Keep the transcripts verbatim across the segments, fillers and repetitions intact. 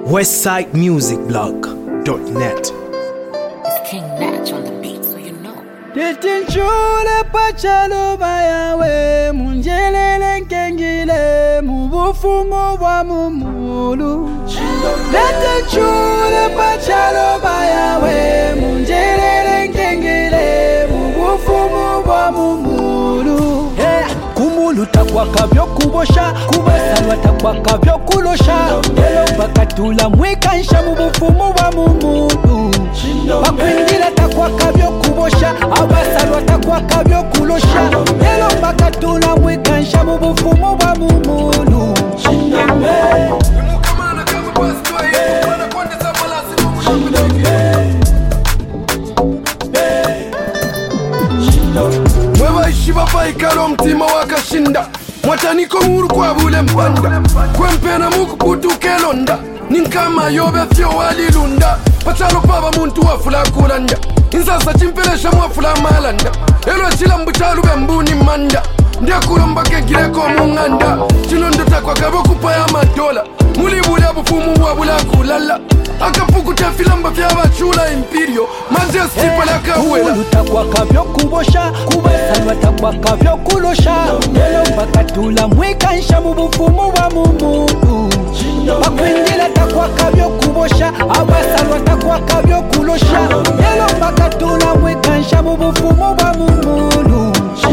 westside music blog dot net. It's King Natch on the beat, so you know. Titinchule pachalo bayawe munjelele nkengile mubufumo bwa mumulu. Titinchule pachalo bayawe munjelele nkengile mubufumo bwa mumulu. Kumulu takwaka vyo kubosha kubasalwa takwaka vyo kulosha Yelo bakatula mwikansha mubufumu wa mumulu Bakwingila takwaka vyo kubosha abasalwa takwaka vyo kulosha Yelo bakatula mwikansha mubufumu wa mumulu Mwewa ishiba pa ikalo mtima wakashinda Mwataniko muru kwa bule mpanda Kwempena muku putu kelonda Ninkama yobe fyo walilunda Pachalo pava muntu wafula kulanda Insasa chimpelesha mwafula malanda Elo chila mbuchalu bembuni manda Ndia kulomba kegireko munganda Chinondo takwa kabo kupaya madola Muli bule bufumu wabula kulala Akapuku tefilamba fya bachula imperio Manze stipala kahuela Kumulu takwaka vyo kubosha kubasalwa takwaka vyo kulosha Yelo bakatula mwikansha mubufumu wa mumulu Bakwingila takwaka vyo kubosha abasalwa takwaka vyo kulosha Yelo bakatula mwikansha mubufumu wa mumulu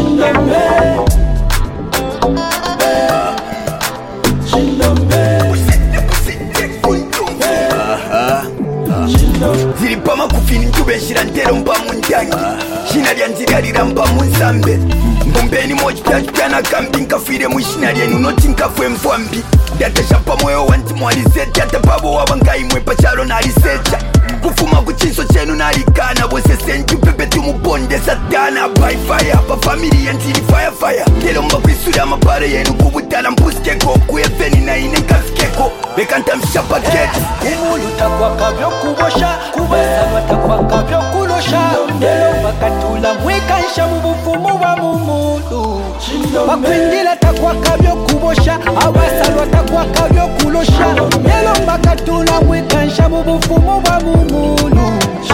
Zilipama kufini njubeshira ntero mpa mundangi Shina lya nzigalira mpa munsambe Mbumbeni moji pyaji pyana kambi Nkafire mwishina lyenu noti nkafwe mfwambi Datasha pa moyo wanti mwalisecha Ate pabo wabangai mwepa chalo nalisecha Kufuma kuchinso chenu nalikana Bwese senju pepe tumubonde satana By fire, pa family yantili fire fire Telo mba kwisuri mapare yenu kubutana Mpuskeko, kuefeni na ine kaskeko Bekanta mshapa keti Kumulu takwaka vyo kubosha kubasalwa takwaka vyo kulosha Yelo bakatula mwikansha mubufumu wa mumulu Bakwingila takwaka vyo kubosha abasalwa takwaka vyo kulosha Yelo bakatula mwikansha mubufumu wa mumulu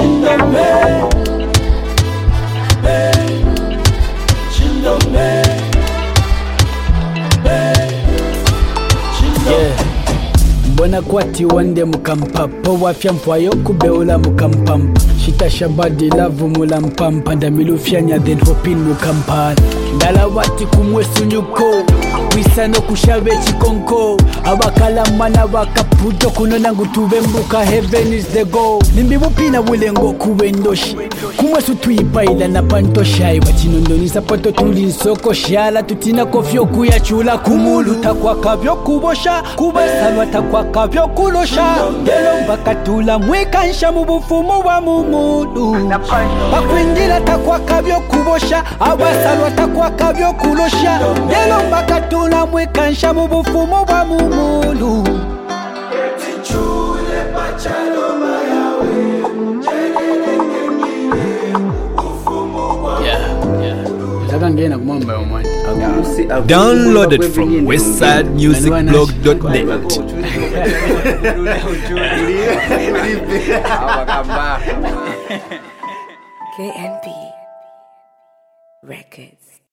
Yeah. Mbona kwati wande mukampapa wafya mfwayo kubeula mukampampa Shita shabadi lavu mula mpampa Ndamilufyanya then hopin mukampala Ndala wati kumwesu nyuko Wisano kushabe chikonko Abakala mana wakaputo kunona ngutube mbuka heaven is the goal Nimbi wupina wulengo kuwendoshi Kumwesu tuipaila na pantoshai Wachinondoni sapato tulinsoko shala Tutina kofyo kuyachula kumulu Takwaka vyo kubosha kubasalwa takwaka vyo kulosha Yelo bakatula mwikansha mubufumu wa mumulu Bakwingila takwaka vyo kubosha abasalwa takwaka vyo kulosha Yelo bakatula mwikansha mubufumu wa mumulu Downloaded from westside music blog dot net. K N P Records.